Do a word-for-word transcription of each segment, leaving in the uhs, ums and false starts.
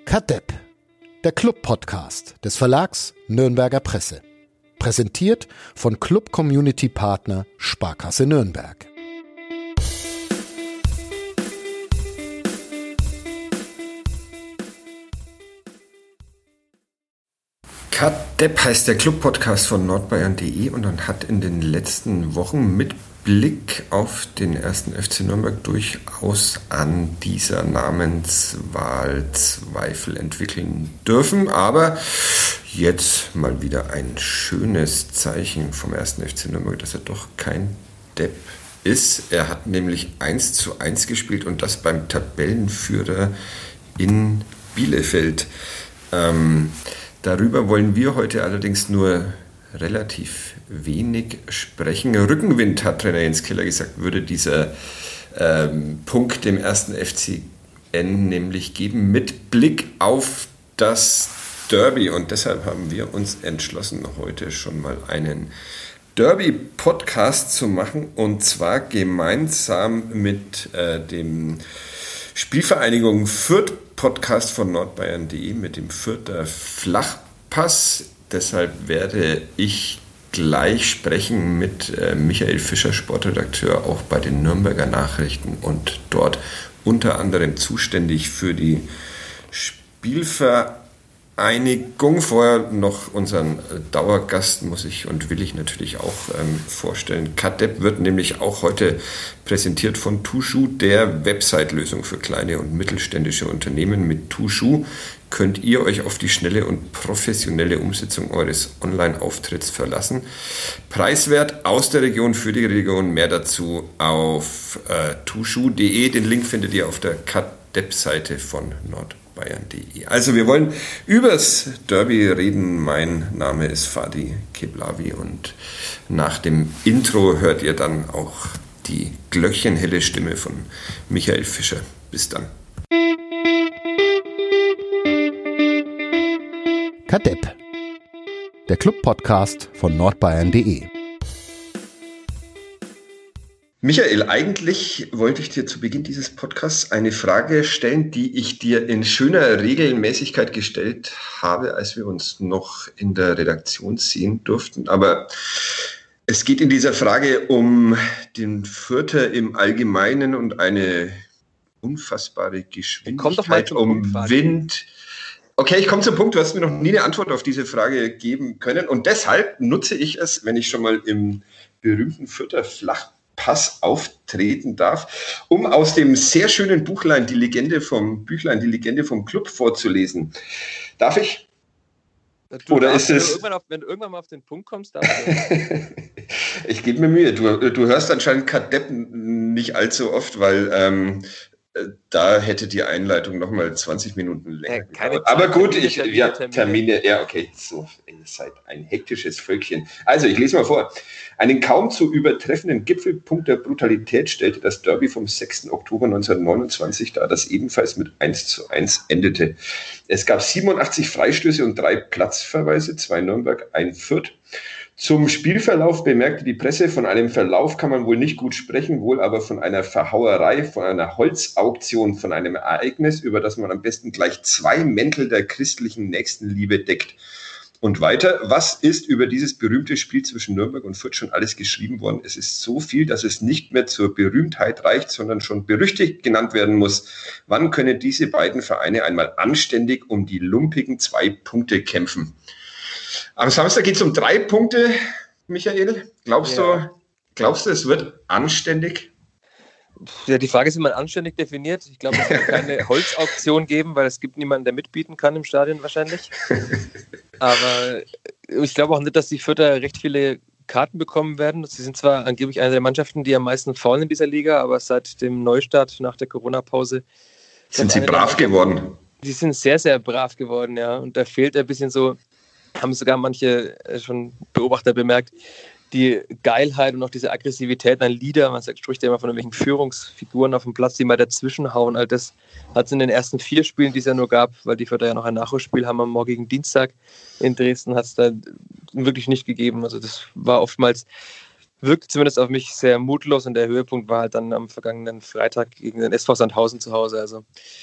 Kadepp, der Club-Podcast des Verlags Nürnberger Presse. Präsentiert von Club-Community-Partner Sparkasse Nürnberg. Kadepp heißt der Club-Podcast von nordbayern punkt de und dann hat in den letzten Wochen mit Blick auf den ersten F C Nürnberg durchaus an dieser Namenswahl Zweifel entwickeln dürfen. Aber jetzt mal wieder ein schönes Zeichen vom ersten F C Nürnberg, dass er doch kein Depp ist. Er hat nämlich eins zu eins gespielt und das beim Tabellenführer in Bielefeld. Ähm, darüber wollen wir heute allerdings nur relativ wenig sprechen. Rückenwind, hat Trainer Jens Keller gesagt, würde dieser ähm, Punkt dem ersten F C N nämlich geben, mit Blick auf das Derby. Und deshalb haben wir uns entschlossen, heute schon mal einen Derby-Podcast zu machen. Und zwar gemeinsam mit äh, dem Spielvereinigung Fürth Podcast von nordbayern punkt de mit dem Fürther Flachpass. Deshalb werde ich gleich sprechen mit äh, Michael Fischer, Sportredakteur, auch bei den Nürnberger Nachrichten und dort unter anderem zuständig für die Spielvereinigung. Vorher noch unseren Dauergast muss ich und will ich natürlich auch ähm, vorstellen. Kadepp wird nämlich auch heute präsentiert von Tushu, der Website-Lösung für kleine und mittelständische Unternehmen. Mit Tushu könnt ihr euch auf die schnelle und professionelle Umsetzung eures Online-Auftritts verlassen. Preiswert aus der Region für die Region. Mehr dazu auf äh, tushu punkt de. Den Link findet ihr auf der Kadepp-Seite von nordbayern punkt de. Also wir wollen übers Derby reden. Mein Name ist Fadi Keblavi und nach dem Intro hört ihr dann auch die glöckchenhelle Stimme von Michael Fischer. Bis dann. Kadepp, der Club-Podcast von nordbayern punkt de. Michael, eigentlich wollte ich dir zu Beginn dieses Podcasts eine Frage stellen, die ich dir in schöner Regelmäßigkeit gestellt habe, als wir uns noch in der Redaktion sehen durften. Aber es geht in dieser Frage um den Fürther im Allgemeinen und eine unfassbare Geschwindigkeit, um Punkt, Wind. Okay, ich komme zum Punkt. Du hast mir noch nie eine Antwort auf diese Frage geben können. Und deshalb nutze ich es, wenn ich schon mal im berühmten Fürther Flachpass auftreten darf, um aus dem sehr schönen Buchlein, die Legende vom Büchlein, die Legende vom Club vorzulesen. Darf ich? Du Oder darfst, ist es? Wenn du, irgendwann auf, wenn du irgendwann mal auf den Punkt kommst, darfst du. Ich gebe mir Mühe. Du, du hörst anscheinend Kadepp nicht allzu oft, weil ähm, da hätte die Einleitung nochmal zwanzig Minuten länger ja, gedauert. Aber gut, Termine, ich, Termine, ja, Termine. Termine, ja, okay, so, ihr seid ein hektisches Völkchen. Also, ich lese mal vor. Einen kaum zu übertreffenden Gipfelpunkt der Brutalität stellte das Derby vom sechsten Oktober neunzehnhundertneunundzwanzig dar, das ebenfalls mit eins zu eins endete. Es gab siebenundachtzig Freistöße und drei Platzverweise, zwei Nürnberg, ein Fürth. Zum Spielverlauf bemerkte die Presse, von einem Verlauf kann man wohl nicht gut sprechen, wohl aber von einer Verhauerei, von einer Holzauktion, von einem Ereignis, über das man am besten gleich zwei Mäntel der christlichen Nächstenliebe deckt. Und weiter, was ist über dieses berühmte Spiel zwischen Nürnberg und Fürth schon alles geschrieben worden? Es ist so viel, dass es nicht mehr zur Berühmtheit reicht, sondern schon berüchtigt genannt werden muss. Wann können diese beiden Vereine einmal anständig um die lumpigen zwei Punkte kämpfen? Am Samstag geht es um drei Punkte, Michael. Glaubst ja. du, glaubst du, es wird anständig? Ja, die Frage ist, wie man anständig definiert. Ich glaube, es wird keine Holzauktion geben, weil es gibt niemanden, der mitbieten kann im Stadion wahrscheinlich. Aber ich glaube auch nicht, dass die Fürther recht viele Karten bekommen werden. Sie sind zwar angeblich eine der Mannschaften, die am meisten faulen in dieser Liga, aber seit dem Neustart nach der Corona-Pause sind sie brav geworden. Die sind sehr, sehr brav geworden, ja. Und da fehlt ein bisschen so, haben sogar manche schon Beobachter bemerkt, die Geilheit und auch diese Aggressivität an Lieder, man sagt, spricht ja immer von irgendwelchen Führungsfiguren auf dem Platz, die mal dazwischenhauen. All das hat es in den ersten vier Spielen, die es ja nur gab, weil die Fürther ja noch ein Nachholspiel haben am morgigen Dienstag in Dresden, hat es da wirklich nicht gegeben. Also das war oftmals, wirkte zumindest auf mich sehr mutlos und der Höhepunkt war halt dann am vergangenen Freitag gegen den S V Sandhausen zu Hause. Also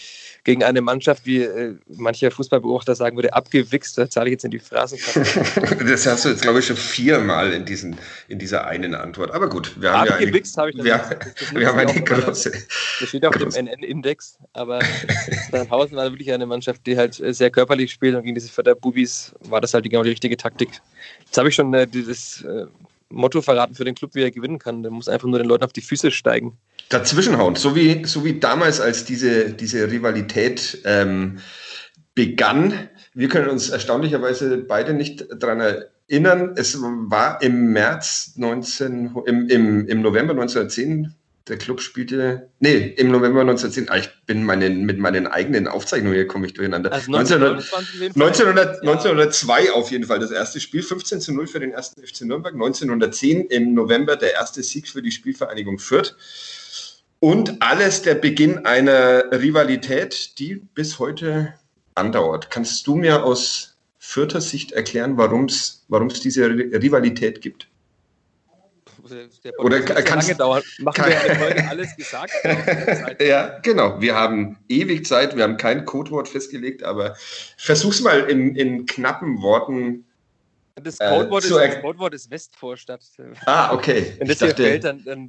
gegen eine Mannschaft, wie äh, mancher Fußballbeobachter sagen würde, abgewichst. Da zahle ich jetzt in die Phrasenkasse. Das hast du jetzt, glaube ich, schon viermal in, diesen, in dieser einen Antwort. Aber gut, wir haben abgewichst ja eine, habe ich wir, das, das, das wir haben eine große... Das steht auf große. dem N N-Index, aber Sandhausen war wirklich eine Mannschaft, die halt sehr körperlich spielt und gegen diese Förderbubis war das halt genau die richtige Taktik. Jetzt habe ich schon äh, dieses äh, Motto verraten für den Club, wie er gewinnen kann. Der muss einfach nur den Leuten auf die Füße steigen. Dazwischenhauen, so wie, so wie damals, als diese, diese Rivalität ähm, begann. Wir können uns erstaunlicherweise beide nicht daran erinnern. Es war im März neunzehn, im, im, im November neunzehnhundertzehn, der Club spielte, nee, im November neunzehnhundertzehn, ah, ich bin meinen, mit meinen eigenen Aufzeichnungen, hier komme ich durcheinander. Also neunzehnhundert, neunzehnhundert, neunzehnhundertzwei auf jeden Fall das erste Spiel, fünfzehn zu null für den ersten F C Nürnberg, neunzehnhundertzehn im November der erste Sieg für die Spielvereinigung Fürth und alles der Beginn einer Rivalität, die bis heute andauert. Kannst du mir aus Fürther Sicht erklären, warum es diese Rivalität gibt? Der Oder kann, kannst, lange dauern. Machen kann, wir ja heute alles gesagt. Ja, genau. Wir haben ewig Zeit, wir haben kein Codewort festgelegt, aber versuch's mal in, in knappen Worten. Das Codewort, äh, ist, das Codewort ist Westvorstadt. Ah, okay. Wenn das dir fällt, dann. dann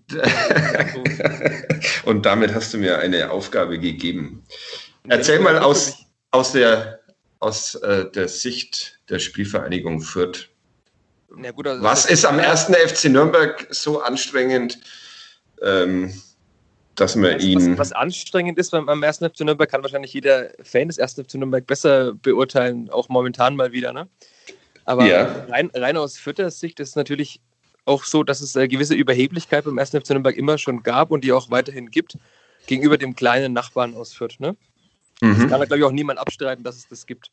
Und damit hast du mir eine Aufgabe gegeben. Erzähl mal aus, aus, der, aus äh, der Sicht der Spielvereinigung Fürth. Ja, gut, also was ist am ersten F C Nürnberg so anstrengend, ähm, dass man was, ihn... Was, was anstrengend ist beim am ersten F C Nürnberg, kann wahrscheinlich jeder Fan des ersten F C Nürnberg besser beurteilen, auch momentan mal wieder. Ne? Aber ja. rein, rein aus Fürther Sicht ist es natürlich auch so, dass es eine gewisse Überheblichkeit beim ersten F C Nürnberg immer schon gab und die auch weiterhin gibt, gegenüber dem kleinen Nachbarn aus Fürth. Ne? Mhm. Das kann, glaube ich, auch niemand abstreiten, dass es das gibt.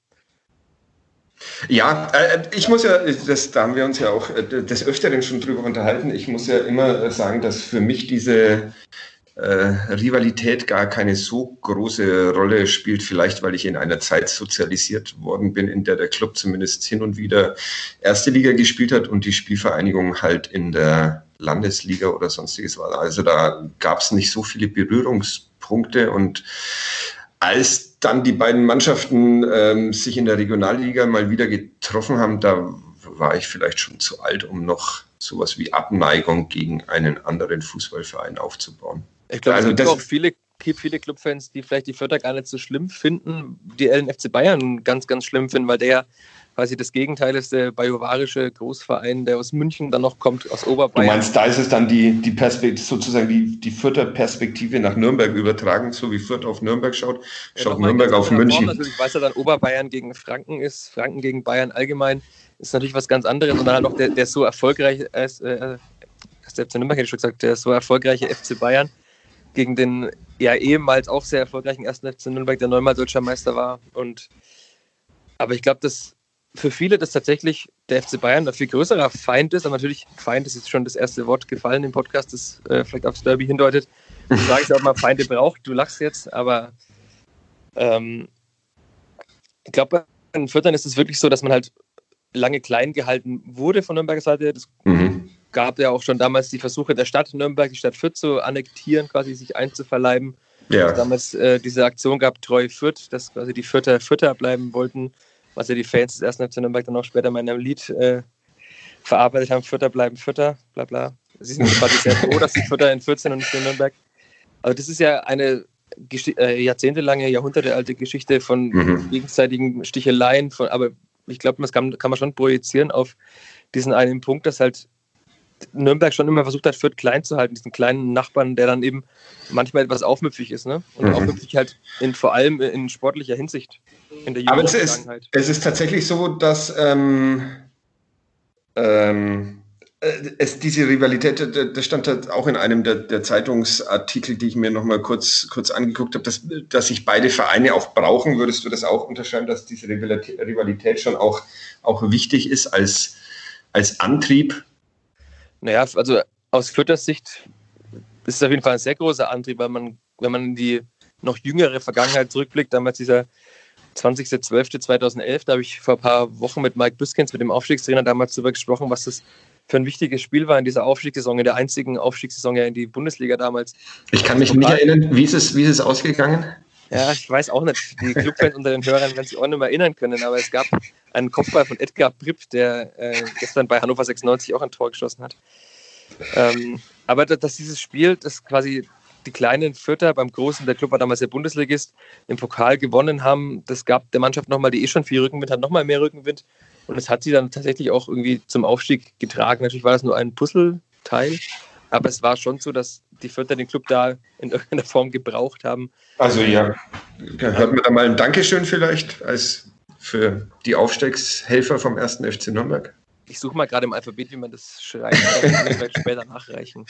Ja, äh, ich muss ja, das, da haben wir uns ja auch äh, des Öfteren schon drüber unterhalten, ich muss ja immer äh, sagen, dass für mich diese äh, Rivalität gar keine so große Rolle spielt, vielleicht weil ich in einer Zeit sozialisiert worden bin, in der der Club zumindest hin und wieder erste Liga gespielt hat und die Spielvereinigung halt in der Landesliga oder sonstiges war. Also da gab es nicht so viele Berührungspunkte und als dann die beiden Mannschaften ähm, sich in der Regionalliga mal wieder getroffen haben, da war ich vielleicht schon zu alt, um noch sowas wie Abneigung gegen einen anderen Fußballverein aufzubauen. Ich glaube, also es gibt auch viele, viele Clubfans, die vielleicht die Fürther gar nicht so schlimm finden, die L N F C Bayern ganz, ganz schlimm finden, weil der ja quasi das Gegenteil ist, der bajuwarische Großverein, der aus München dann noch kommt, aus Oberbayern. Du meinst, da ist es dann die, die Perspektive, sozusagen die, die Fürther Perspektive nach Nürnberg übertragen, so wie Fürth auf Nürnberg schaut, schaut ja, Nürnberg auf München. Natürlich, weil es ja dann Oberbayern gegen Franken ist, Franken gegen Bayern allgemein, ist natürlich was ganz anderes und dann halt auch der, der so erfolgreiche, äh, der F C Nürnberg hätte ich schon gesagt, der so erfolgreiche F C Bayern gegen den ja ehemals auch sehr erfolgreichen ersten F C Nürnberg, der neunmal deutscher Meister war. Und aber ich glaube, dass für viele das tatsächlich der F C Bayern ein viel größerer Feind ist, aber natürlich, Feind ist jetzt schon das erste Wort gefallen im Podcast, das äh, vielleicht aufs Derby hindeutet. Die Frage ist ja, ob man Feinde braucht, du lachst jetzt, aber ähm, ich glaube, bei den Fürthern ist es wirklich so, dass man halt lange klein gehalten wurde von Nürnberger Seite. Das mhm. gab ja auch schon damals die Versuche der Stadt Nürnberg, die Stadt Fürth zu annektieren, quasi sich einzuverleiben. Ja. Dass damals äh, diese Aktion gab, Treu Fürth, dass quasi die Fürther Fürther bleiben wollten, was ja die Fans des ersten F C Nürnberg dann auch später mal in einem Lied äh, verarbeitet haben, Fürther bleiben Fürther, bla bla. Sie sind quasi sehr froh, dass die Fürther in Fürth sind und nicht in Nürnberg. Aber das ist ja eine Gesch- äh, jahrzehntelange, jahrhundertealte Geschichte von mhm. gegenseitigen Sticheleien, von, aber ich glaube, das kann, kann man schon projizieren auf diesen einen Punkt, dass halt Nürnberg schon immer versucht hat, Fürth klein zu halten, diesen kleinen Nachbarn, der dann eben manchmal etwas aufmüpfig ist, ne? Und mhm. aufmüpfig halt in, vor allem in sportlicher Hinsicht. In der Aber es ist, es ist tatsächlich so, dass ähm, ähm, es diese Rivalität, das stand halt auch in einem der, der Zeitungsartikel, die ich mir nochmal kurz, kurz angeguckt habe, dass, dass sich beide Vereine auch brauchen. Würdest du das auch unterschreiben, dass diese Rivalität schon auch, auch wichtig ist als, als Antrieb? Naja, also aus Fürthers Sicht ist es auf jeden Fall ein sehr großer Antrieb, weil man, wenn man in die noch jüngere Vergangenheit zurückblickt, damals dieser zwanzigster zwölfter zweitausendelf, da habe ich vor ein paar Wochen mit Mike Büskens, mit dem Aufstiegstrainer, damals darüber gesprochen, was das für ein wichtiges Spiel war in dieser Aufstiegssaison, in der einzigen Aufstiegssaison ja in die Bundesliga damals. Ich kann mich nicht erinnern, wie ist es, wie ist es ausgegangen? Ja, ich weiß auch nicht. Die Clubfans unter den Hörern werden sich auch nicht mehr erinnern können, aber es gab einen Kopfball von Edgar Pripp, der äh, gestern bei Hannover sechsundneunzig auch ein Tor geschossen hat. Ähm, aber dass dieses Spiel, das quasi die kleinen Fürther beim Großen, der Club war damals der Bundesligist, im Pokal gewonnen haben, das gab der Mannschaft nochmal, die eh schon viel Rückenwind hat, nochmal mehr Rückenwind. Und es hat sie dann tatsächlich auch irgendwie zum Aufstieg getragen. Natürlich war das nur ein Puzzleteil, aber es war schon so, dass die Fürther den Club da in irgendeiner Form gebraucht haben. Also ja, hört man da mal ein Dankeschön vielleicht als für die Aufstiegshelfer vom ersten F C Nürnberg? Ich suche mal gerade im Alphabet, wie man das schreibt, dann kann ich vielleicht später nachreichen.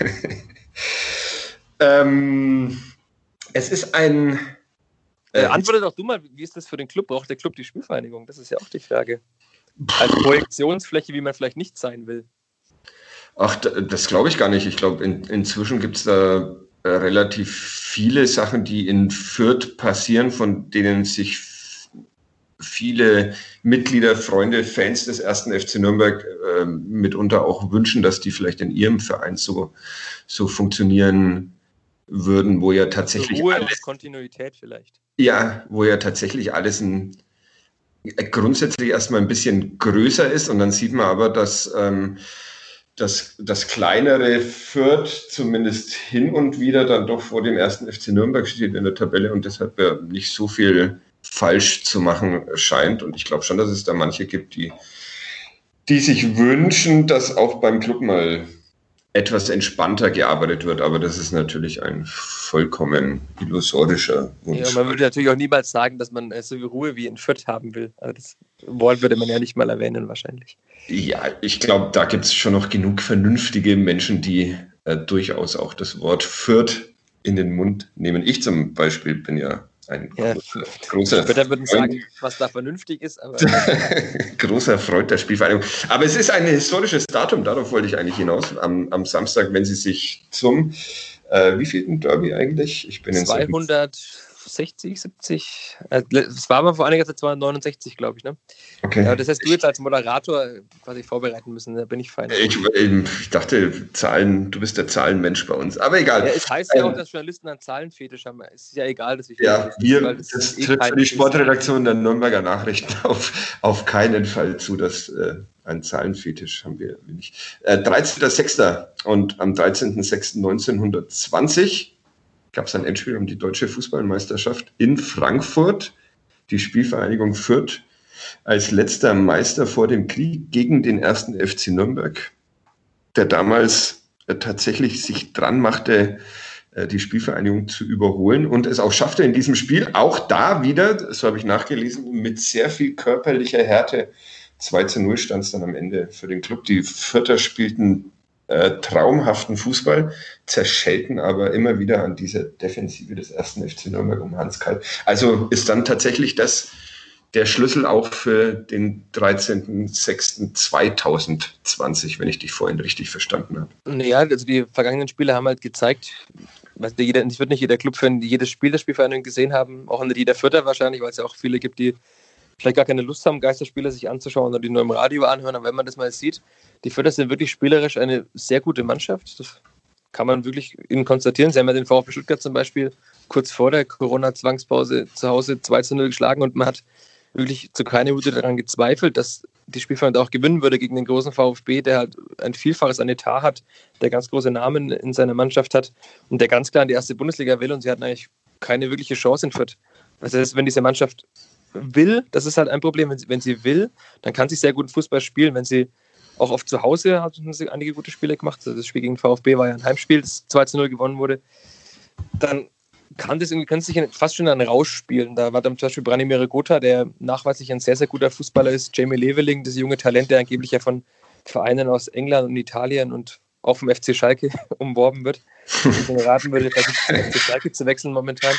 ähm, es ist ein... Äh, antworte doch du mal, wie ist das für den Club? Braucht der Club die Spielvereinigung? Das ist ja auch die Frage. Als Projektionsfläche, wie man vielleicht nicht sein will. Ach, das glaube ich gar nicht. Ich glaube, in, inzwischen gibt es da äh, relativ viele Sachen, die in Fürth passieren, von denen sich f- viele Mitglieder, Freunde, Fans des ersten F C Nürnberg äh, mitunter auch wünschen, dass die vielleicht in ihrem Verein so, so funktionieren würden, wo ja tatsächlich Ruhe alles, und Kontinuität vielleicht. Ja, wo ja tatsächlich alles ein, grundsätzlich erstmal ein bisschen größer ist und dann sieht man aber, dass ähm, Das, das kleinere Fürth zumindest hin und wieder dann doch vor dem ersten F C Nürnberg steht in der Tabelle und deshalb ja nicht so viel falsch zu machen scheint. Und ich glaube schon, dass es da manche gibt, die, die sich wünschen, dass auch beim Club mal etwas entspannter gearbeitet wird. Aber das ist natürlich ein vollkommen illusorischer Wunsch. Ja, man würde natürlich auch niemals sagen, dass man so viel Ruhe wie in Fürth haben will. Also das Wort würde man ja nicht mal erwähnen wahrscheinlich. Ja, ich glaube, da gibt es schon noch genug vernünftige Menschen, die äh, durchaus auch das Wort Fürth in den Mund nehmen. Ich zum Beispiel bin ja ein ja, großer, großer Später würden sagen, was da vernünftig ist. Aber großer Freund der Spielvereinigung. Aber es ist ein historisches Datum, darauf wollte ich eigentlich hinaus. Am, am Samstag, wenn Sie sich zum, äh, wie vielten Derby eigentlich? Ich bin zweihundertsechzig, siebzig. Äh, es war aber vor einiger Zeit zweihundertneunundsechzig, glaube ich. Ne? Okay. Ja, das hast du jetzt als Moderator quasi vorbereiten müssen, da bin ich fein. Ich, ich dachte, Zahlen, du bist der Zahlenmensch bei uns, aber egal. Ja, es heißt ja auch, dass Journalisten einen Zahlenfetisch haben. Es ist ja egal, dass ich Ja, wir, das, ist, das eh tritt für die Sportredaktion der Nürnberger Nachrichten auf, auf keinen Fall zu, dass äh, ein Zahlenfetisch haben wir nicht. Äh, dreizehnter sechster und am dreizehnten sechsten neunzehnhundertzwanzig gab es ein Endspiel um die deutsche Fußballmeisterschaft in Frankfurt. Die Spielvereinigung Fürth als letzter Meister vor dem Krieg gegen den ersten F C Nürnberg, der damals äh, tatsächlich sich dran machte, äh, die Spielvereinigung zu überholen und es auch schaffte in diesem Spiel, auch da wieder, so habe ich nachgelesen, mit sehr viel körperlicher Härte. zwei zu null stand es dann am Ende für den Club. Die Fürther spielten äh, traumhaften Fußball, zerschellten aber immer wieder an dieser Defensive des ersten F C Nürnberg um Hans Kalb. Also ist dann tatsächlich das der Schlüssel auch für den dreizehnten sechsten zweitausendzwanzig, wenn ich dich vorhin richtig verstanden habe. Naja, also die vergangenen Spiele haben halt gezeigt, was jeder, es wird nicht jeder Clubfan jedes Spiel der Spielvereinigung gesehen haben, auch nicht jeder Fürther wahrscheinlich, weil es ja auch viele gibt, die vielleicht gar keine Lust haben, Geisterspiele sich anzuschauen oder die nur im Radio anhören. Aber wenn man das mal sieht, die Fürther sind wirklich spielerisch eine sehr gute Mannschaft. Das kann man wirklich ihnen konstatieren. Sie haben ja den VfB Stuttgart zum Beispiel kurz vor der Corona-Zwangspause zu Hause zwei zu null geschlagen und man hat wirklich zu keiner Minute daran gezweifelt, dass die Spielvereinigung auch gewinnen würde gegen den großen VfB, der halt ein Vielfaches an Etat hat, der ganz große Namen in seiner Mannschaft hat und der ganz klar in die erste Bundesliga will und sie hatten eigentlich keine wirkliche Chance in Fürth. Das heißt, wenn diese Mannschaft will, das ist halt ein Problem, wenn sie, wenn sie will, dann kann sie sehr gut Fußball spielen, wenn sie auch oft zu Hause haben sie einige gute Spiele gemacht, das Spiel gegen den VfB war ja ein Heimspiel, das zwei zu null gewonnen wurde, dann kann das irgendwie, kann sich fast schon einen Rausch spielen. Da war dann zum Beispiel Branimir Gotha, der nachweislich ein sehr, sehr guter Fußballer ist, Jamie Leveling, das junge Talent, der angeblich ja von Vereinen aus England und Italien und auch vom F C Schalke umworben wird. Ich mir raten würde, vielleicht zum F C Schalke zu wechseln momentan.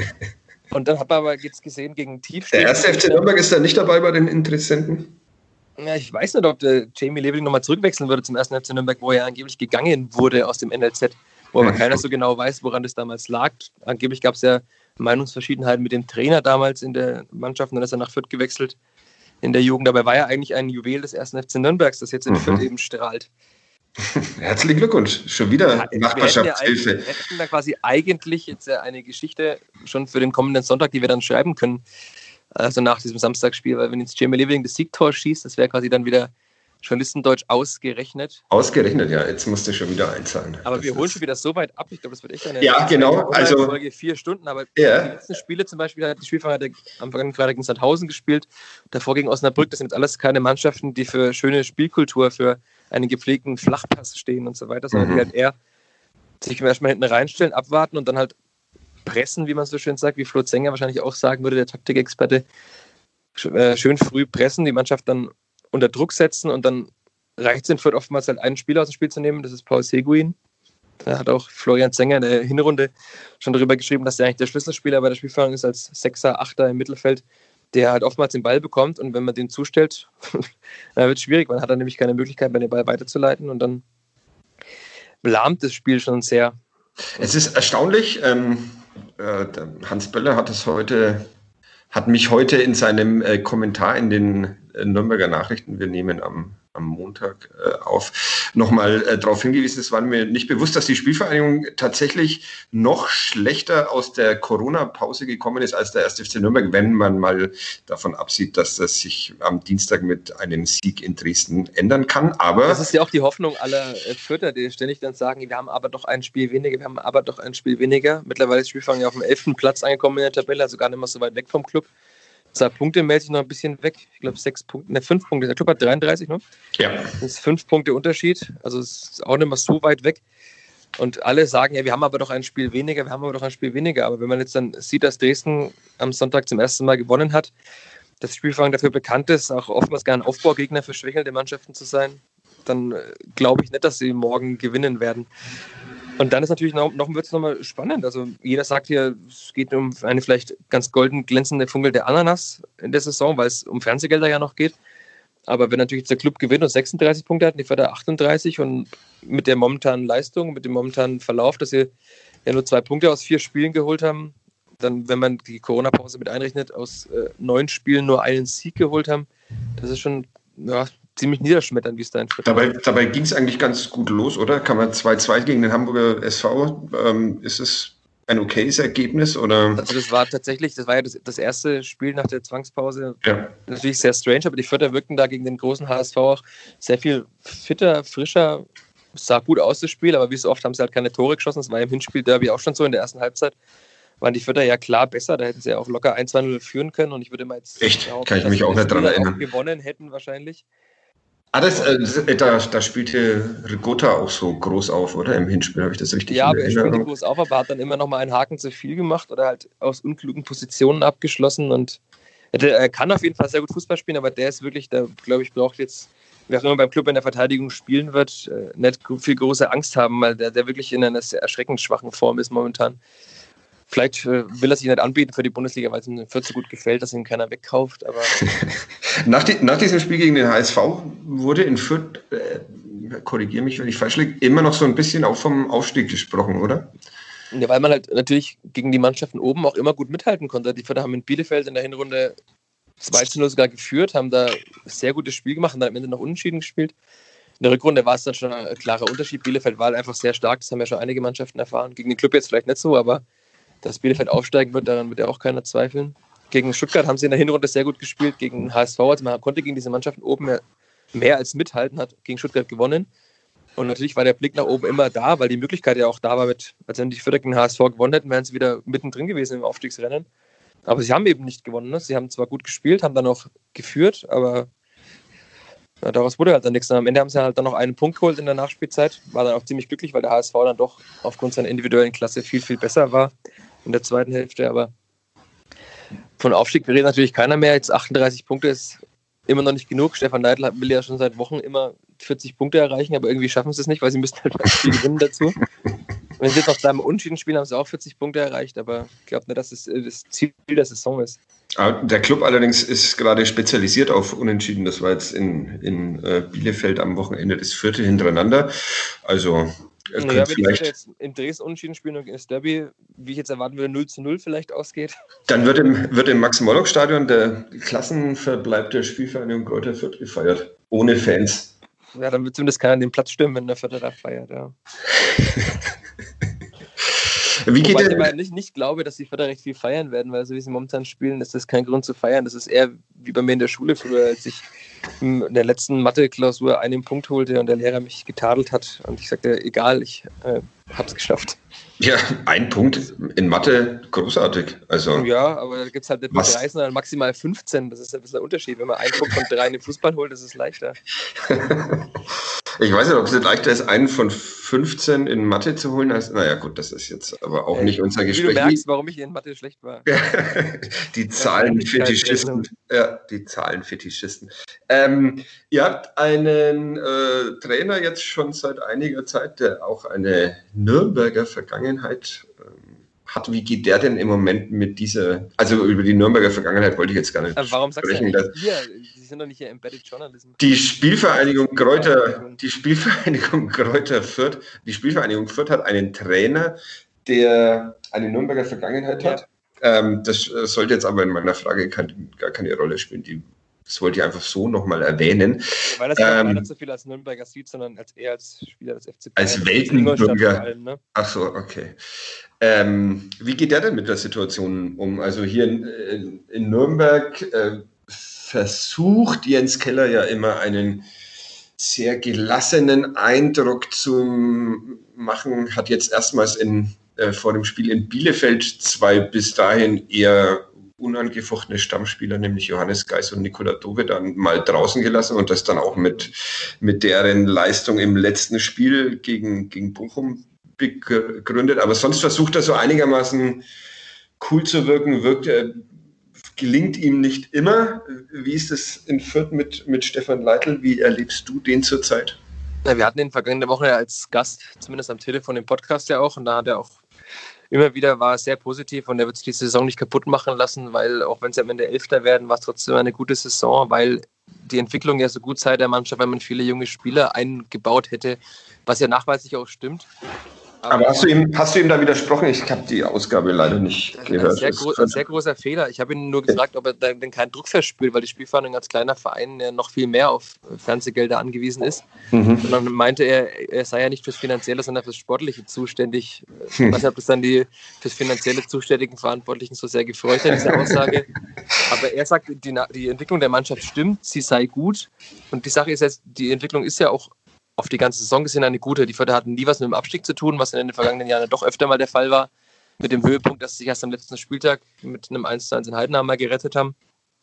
Und dann hat man aber jetzt gesehen, gegen Tiefstehen. Der erste F C Nürnberg ist da nicht dabei bei den Interessenten? Ja, ich weiß nicht, ob der Jamie Leveling nochmal zurückwechseln würde zum ersten F C Nürnberg, wo er angeblich gegangen wurde aus dem N L Z. Wo aber keiner so genau weiß, woran das damals lag. Angeblich gab es ja Meinungsverschiedenheiten mit dem Trainer damals in der Mannschaft und dann ist er nach Fürth gewechselt in der Jugend. Dabei war er eigentlich ein Juwel des ersten F C Nürnbergs, das jetzt in mhm. Fürth eben strahlt. Herzlichen Glückwunsch, schon wieder Ja, Nachbarschaftshilfe. Wir hätten da quasi eigentlich jetzt eine Geschichte schon für den kommenden Sonntag, die wir dann schreiben können, also nach diesem Samstagsspiel, weil wenn jetzt Jamie Levering das Siegtor schießt, das wäre quasi dann wieder Journalistendeutsch ausgerechnet. Ausgerechnet, ja, jetzt musst du schon wieder einzahlen. Aber das wir holen schon wieder so weit ab, ich glaube, das wird echt eine ja, genau. Also, Folge, vier Stunden, aber ja. Die letzten Spiele zum Beispiel, hat die Spielverein am vergangenen Freitag in Sandhausen gespielt, davor gegen Osnabrück, das sind jetzt alles keine Mannschaften, die für schöne Spielkultur, für einen gepflegten Flachpass stehen und so weiter, sondern mhm. die halt eher sich erstmal hinten reinstellen, abwarten und dann halt pressen, wie man so schön sagt, wie Flo Zenger wahrscheinlich auch sagen würde, der Taktikexperte, schön früh pressen, die Mannschaft dann unter Druck setzen und dann reicht es in Fürth oftmals halt einen Spieler aus dem Spiel zu nehmen, das ist Paul Seguin. Da hat auch Florian Zenger in der Hinrunde schon darüber geschrieben, dass der eigentlich der Schlüsselspieler bei der Spielführung ist, als Sechser, Achter im Mittelfeld, der halt oftmals den Ball bekommt und wenn man den zustellt, dann wird es schwierig, man hat dann nämlich keine Möglichkeit, den Ball weiterzuleiten und dann lahmt das Spiel schon sehr. Es ist erstaunlich, ähm, äh, Hans Böller hat es heute, hat mich heute in seinem äh, Kommentar in den äh, Nürnberger Nachrichten, wir nehmen am am Montag äh, auf, nochmal äh, darauf hingewiesen, es war mir nicht bewusst, dass die Spielvereinigung tatsächlich noch schlechter aus der Corona-Pause gekommen ist als der erste F C Nürnberg, wenn man mal davon absieht, dass das sich am Dienstag mit einem Sieg in Dresden ändern kann. Aber das ist ja auch die Hoffnung aller Fürther, die ständig dann sagen, wir haben aber doch ein Spiel weniger, wir haben aber doch ein Spiel weniger. Mittlerweile ist die Spielvereinigung ja auf dem elften Platz angekommen in der Tabelle, also gar nicht mehr so weit weg vom Club. Zwei Punkte mäßig noch ein bisschen weg. Ich glaube, sechs Punkte, ne, fünf Punkte. Der Club hat dreiunddreißig, ne? Ja. Das ist fünf Punkte Unterschied. Also, es ist auch nicht mehr so weit weg. Und alle sagen, ja, wir haben aber doch ein Spiel weniger, wir haben aber doch ein Spiel weniger. Aber wenn man jetzt dann sieht, dass Dresden am Sonntag zum ersten Mal gewonnen hat, dass die Spielvereinigung dafür bekannt ist, auch oftmals gar ein Aufbaugegner für schwächelnde Mannschaften zu sein, dann äh, glaube ich nicht, dass sie morgen gewinnen werden. Und dann ist natürlich noch, noch wird es nochmal spannend. Also jeder sagt hier, es geht um eine vielleicht ganz golden glänzende Funkel der Ananas in der Saison, weil es um Fernsehgelder ja noch geht. Aber wenn natürlich der Club gewinnt und sechsunddreißig Punkte hat, die Förder achtunddreißig und mit der momentanen Leistung, mit dem momentanen Verlauf, dass sie ja nur zwei Punkte aus vier Spielen geholt haben, dann, wenn man die Corona-Pause mit einrechnet, aus äh, neun Spielen nur einen Sieg geholt haben, das ist schon, ja, ziemlich niederschmetternd, wie es da in Fürth Dabei, dabei ging es eigentlich ganz gut los, oder? Kann man zwei zwei gegen den Hamburger S V, ähm, ist es ein okayes Ergebnis, oder? Also das war tatsächlich, das war ja das, das erste Spiel nach der Zwangspause. Ja. Natürlich sehr strange, aber die Fürther wirkten da gegen den großen H S V auch sehr viel fitter, frischer. Es sah gut aus, das Spiel, aber wie so oft haben sie halt keine Tore geschossen. Das war im Hinspiel Derby auch schon so in der ersten Halbzeit. Waren die Fürther ja klar besser, da hätten sie ja auch locker eins zwei null führen können und ich würde mal jetzt... Echt? Kann ich mich auch nicht dran erinnern. Auch gewonnen hätten wahrscheinlich. Ah, das, äh, da, da spielte Rigotta auch so groß auf, oder? Im Hinspiel habe ich das richtig Ja, aber er spielte groß auf, aber hat dann immer noch mal einen Haken zu viel gemacht oder halt aus unklugen Positionen abgeschlossen und er kann auf jeden Fall sehr gut Fußball spielen, aber der ist wirklich, der glaube ich braucht jetzt, wer auch immer beim Club in der Verteidigung spielen wird, nicht viel große Angst haben, weil der, der wirklich in einer sehr erschreckend schwachen Form ist momentan. Vielleicht äh, will er sich nicht anbieten für die Bundesliga, weil es ihm Fürth so gut gefällt, dass ihn keiner wegkauft. Aber nach, die, nach diesem Spiel gegen den H S V wurde in Fürth, äh, korrigiere mich, wenn ich falsch liege, immer noch so ein bisschen auch vom Aufstieg gesprochen, oder? Ja, weil man halt natürlich gegen die Mannschaften oben auch immer gut mithalten konnte. Die Fürther haben in Bielefeld in der Hinrunde zwei zu null sogar geführt, haben da sehr gutes Spiel gemacht und dann am Ende noch unentschieden gespielt. In der Rückrunde war es dann schon ein klarer Unterschied. Bielefeld war einfach sehr stark, das haben ja schon einige Mannschaften erfahren. Gegen den Club jetzt vielleicht nicht so, aber dass Bielefeld aufsteigen wird, daran wird ja auch keiner zweifeln. Gegen Stuttgart haben sie in der Hinrunde sehr gut gespielt, gegen H S V, also man konnte gegen diese Mannschaften oben mehr, mehr als mithalten, hat gegen Stuttgart gewonnen. Und natürlich war der Blick nach oben immer da, weil die Möglichkeit ja auch da war, mit, als wenn die Fürther gegen H S V gewonnen hätten, wären sie wieder mittendrin gewesen im Aufstiegsrennen. Aber sie haben eben nicht gewonnen. Ne? Sie haben zwar gut gespielt, haben dann auch geführt, aber ja, daraus wurde halt dann nichts. Und am Ende haben sie halt dann noch einen Punkt geholt in der Nachspielzeit. War dann auch ziemlich glücklich, weil der H S V dann doch aufgrund seiner individuellen Klasse viel, viel besser war in der zweiten Hälfte. Aber von Aufstieg redet natürlich keiner mehr. Jetzt achtunddreißig Punkte ist immer noch nicht genug. Stefan Neidl will ja schon seit Wochen immer vierzig Punkte erreichen, aber irgendwie schaffen sie es nicht, weil sie müssen halt ein Spiel gewinnen dazu. Wenn sie jetzt noch dreimal unentschieden spielen, haben sie auch vierzig Punkte erreicht, aber ich glaube nicht, dass es das Ziel der Saison ist. Der Club allerdings ist gerade spezialisiert auf Unentschieden. Das war jetzt in, in Bielefeld am Wochenende das vierte hintereinander. Also naja, wenn vielleicht jetzt in Dresden unentschieden spielen und das Derby, wie ich jetzt erwarten würde, null zu null vielleicht ausgeht. Dann wird im, wird im Max-Morlock-Stadion der Klassenverbleib der Spielvereinigung Greuther Fürth gefeiert. Ohne Fans. Ja, dann wird zumindest keiner den Platz stürmen, wenn der Förderer feiert, ja. Wie geht Wobei ich denn? aber nicht, nicht glaube, dass die Förderer recht viel feiern werden, weil so wie sie momentan spielen, ist das kein Grund zu feiern. Das ist eher wie bei mir in der Schule früher, als ich in der letzten Mathe-Klausur einen Punkt holte und der Lehrer mich getadelt hat und ich sagte, egal, ich äh, hab's geschafft. Ja, ein Punkt in Mathe, großartig. Also, Ja, aber da gibt es halt nicht nur Was? drei, sondern maximal fünfzehn. Das ist ein bisschen der Unterschied. Wenn man einen Punkt von drei in den Fußball holt, ist es leichter. ich weiß nicht, ob es nicht leichter ist, einen von fünfzehn in Mathe zu holen. Als, naja, gut, das ist jetzt aber auch nicht unser Wie Gespräch. du merkst, warum ich in Mathe schlecht war. die Zahlenfetischisten. Ja, die Zahlenfetischisten. Ähm, ihr habt einen äh, Trainer jetzt schon seit einiger Zeit, der auch eine Nürnberger Vergangenheit ähm, hat. Wie geht der denn im Moment mit dieser, also über die Nürnberger Vergangenheit wollte ich jetzt gar nicht Aber warum sagst sprechen. du eigentlich hier? Sie sind doch nicht hier Embedded Journalism. Die Spielvereinigung Kräuter, die Spielvereinigung Kräuter Fürth, die Spielvereinigung Fürth hat einen Trainer, der eine Nürnberger Vergangenheit Ja. hat. Ähm, das äh, sollte jetzt aber in meiner Frage kein, gar keine Rolle spielen. Die, das wollte ich einfach so nochmal erwähnen. Weil das ja Ähm, nicht so viel als Nürnberger sieht, sondern als eher als Spieler des F C Als Bayern. Weltenbürger. Ingolstadt vor allem, ne? Ach so, okay. Ähm, wie geht der denn mit der Situation um? Also hier in, in, in Nürnberg äh, versucht Jens Keller ja immer einen sehr gelassenen Eindruck zu machen, hat jetzt erstmals in, äh, vor dem Spiel in Bielefeld zwei bis dahin eher unangefochtene Stammspieler, nämlich Johannes Geis und Nikola Dove, dann mal draußen gelassen und das dann auch mit, mit deren Leistung im letzten Spiel gegen, gegen Bochum begründet. Aber sonst versucht er so einigermaßen cool zu wirken, wirkt er, gelingt ihm nicht immer. Wie ist es in Fürth mit, mit Stefan Leitl? Wie erlebst du den zurzeit? Ja, wir hatten ihn vergangene Woche ja als Gast, zumindest am Telefon, im Podcast ja auch. Und da hat er auch immer wieder, war sehr positiv und er wird sich die Saison nicht kaputt machen lassen, weil auch wenn sie am Ende Elfter werden, war es trotzdem eine gute Saison, weil die Entwicklung ja so gut sei der Mannschaft, weil man viele junge Spieler eingebaut hätte, was ja nachweislich auch stimmt. Aber hast du ihm, hast du ihm da widersprochen? Ich habe die Ausgabe leider nicht ein gehört. Sehr gro- ein sehr großer Fehler. Ich habe ihn nur gefragt, ob er da denn keinen Druck verspürt, weil die Spielvereinigung als kleiner Verein ja noch viel mehr auf Fernsehgelder angewiesen ist. Mhm. Und dann meinte er, er sei ja nicht fürs Finanzielle, sondern fürs Sportliche zuständig. Ich weiß nicht, ob das dann die fürs Finanzielle zuständigen Verantwortlichen so sehr gefreut hat, diese Aussage. Aber er sagt, die, die Entwicklung der Mannschaft stimmt, sie sei gut. Und die Sache ist jetzt, die Entwicklung ist ja auch auf die ganze Saison gesehen eine gute. Die Förder hatten nie was mit dem Abstieg zu tun, was in den vergangenen Jahren doch öfter mal der Fall war. Mit dem Höhepunkt, dass sie sich erst am letzten Spieltag mit einem eins zu eins in Heidenheim mal gerettet haben.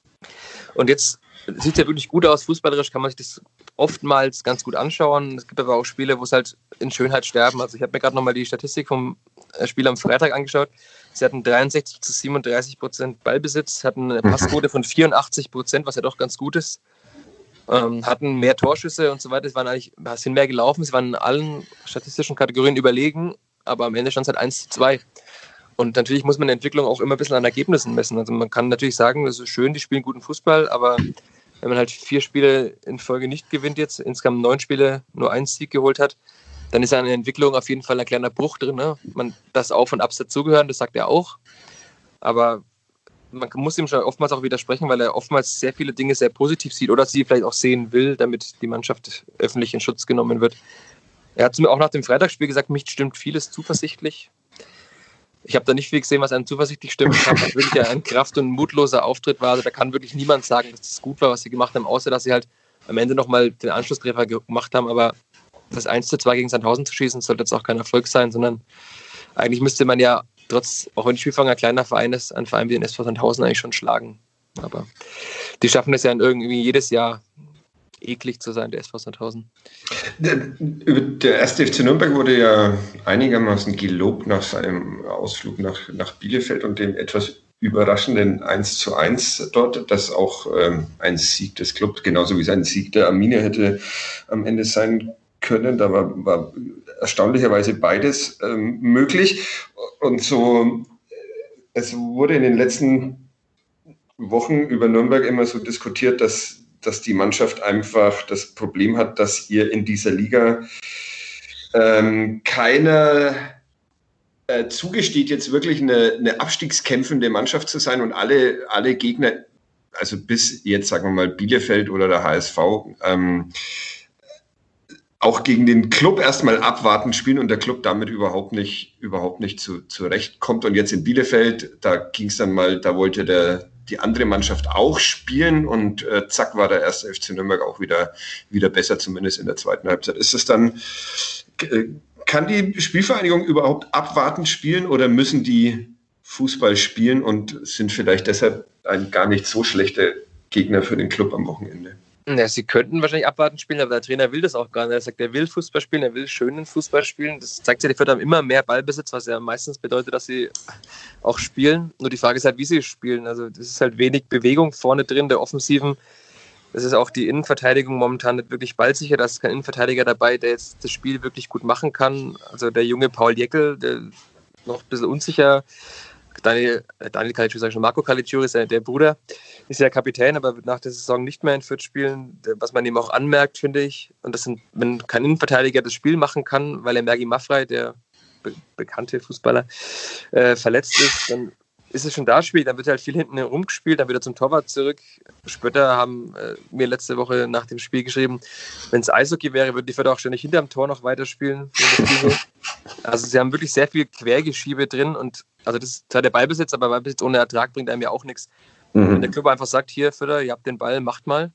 Und jetzt sieht es ja wirklich gut aus. Fußballerisch kann man sich das oftmals ganz gut anschauen. Es gibt aber auch Spiele, wo es halt in Schönheit sterben. Also ich habe mir gerade nochmal die Statistik vom Spiel am Freitag angeschaut. Sie hatten dreiundsechzig zu siebenunddreißig Prozent Ballbesitz, hatten eine Passquote von vierundachtzig Prozent, was ja doch ganz gut ist. Ähm, hatten mehr Torschüsse und so weiter. Es waren eigentlich, sind mehr gelaufen. Sie waren in allen statistischen Kategorien überlegen, aber am Ende stand es halt eins zu zwei. Und natürlich muss man die Entwicklung auch immer ein bisschen an Ergebnissen messen. Also man kann natürlich sagen, das ist schön, die spielen guten Fußball, aber wenn man halt vier Spiele in Folge nicht gewinnt jetzt, insgesamt neun Spiele nur einen Sieg geholt hat, dann ist an der Entwicklung auf jeden Fall ein kleiner Bruch drin. Ne? Man, das Auf- und Abs dazugehören, das sagt er auch. Aber man muss ihm schon oftmals auch widersprechen, weil er oftmals sehr viele Dinge sehr positiv sieht oder sie vielleicht auch sehen will, damit die Mannschaft öffentlich in Schutz genommen wird. Er hat zu mir auch nach dem Freitagsspiel gesagt, mich stimmt vieles zuversichtlich. Ich habe da nicht viel gesehen, was einem zuversichtlich stimmt. Ich habe wirklich ein kraft- und mutloser Auftritt war. Also da kann wirklich niemand sagen, dass es gut war, was sie gemacht haben, außer dass sie halt am Ende nochmal den Anschlusstreffer gemacht haben. Aber das eins zu zwei gegen Sandhausen zu schießen, sollte jetzt auch kein Erfolg sein, sondern eigentlich müsste man ja trotz, auch wenn die Spielfang ein kleiner Verein ist, ein Verein wie den S V Sandhausen eigentlich schon schlagen. Aber die schaffen es ja irgendwie jedes Jahr eklig zu sein, der S V Sandhausen. Der, der erste F C Nürnberg wurde ja einigermaßen gelobt nach seinem Ausflug nach, nach Bielefeld und dem etwas überraschenden eins zu eins dort, das auch ähm, ein Sieg des Clubs, genauso wie sein Sieg der Arminia hätte am Ende sein können. Da war, war erstaunlicherweise beides ähm, möglich. Und so, es wurde in den letzten Wochen über Nürnberg immer so diskutiert, dass, dass die Mannschaft einfach das Problem hat, dass ihr in dieser Liga ähm, keiner äh, zugesteht, jetzt wirklich eine, eine abstiegskämpfende Mannschaft zu sein und alle, alle Gegner, also bis jetzt sagen wir mal Bielefeld oder der H S V, ähm, auch gegen den Club erstmal abwarten spielen und der Club damit überhaupt nicht, überhaupt nicht zu, zurechtkommt. Und jetzt in Bielefeld, da ging es dann mal, da wollte der, die andere Mannschaft auch spielen und äh, zack war der erste F C Nürnberg auch wieder, wieder besser, zumindest in der zweiten Halbzeit. Ist es dann, äh, kann die Spielvereinigung überhaupt abwartend spielen oder müssen die Fußball spielen und sind vielleicht deshalb ein gar nicht so schlechter Gegner für den Club am Wochenende? Ja, sie könnten wahrscheinlich abwarten spielen, aber der Trainer will das auch gar nicht. Er sagt, er will Fußball spielen, er will schönen Fußball spielen. Das zeigt sich, die Fürth haben immer mehr Ballbesitz, was ja meistens bedeutet, dass sie auch spielen. Nur die Frage ist halt, wie sie spielen. Also das ist halt wenig Bewegung vorne drin, der Offensiven. Das ist auch die Innenverteidigung momentan nicht wirklich ballsicher. Da ist kein Innenverteidiger dabei, der jetzt das Spiel wirklich gut machen kann. Also der junge Paul Jäckel, der noch ein bisschen unsicher. Daniel, Daniel Caligiuri, sag ich schon, Marco Caligiuri ist ja der Bruder, ist ja Kapitän, aber wird nach der Saison nicht mehr in Fürth spielen, was man ihm auch anmerkt, finde ich. Und das sind, wenn kein Innenverteidiger das Spiel machen kann, weil er Mergi Maffrey, der be- bekannte Fußballer, äh, verletzt ist, dann ist es schon da schwierig, dann wird halt viel hinten rumgespielt, dann wieder zum Torwart zurück. Spötter haben äh, mir letzte Woche nach dem Spiel geschrieben, wenn es Eishockey wäre, würden die Fürth auch ständig hinterm Tor noch weiterspielen. Also sie haben wirklich sehr viel Quergeschiebe drin und also das ist zwar der Ballbesitz, aber Ballbesitz ohne Ertrag bringt einem ja auch nichts. Mhm. Wenn der Club einfach sagt, hier Fürther, ihr habt den Ball, macht mal.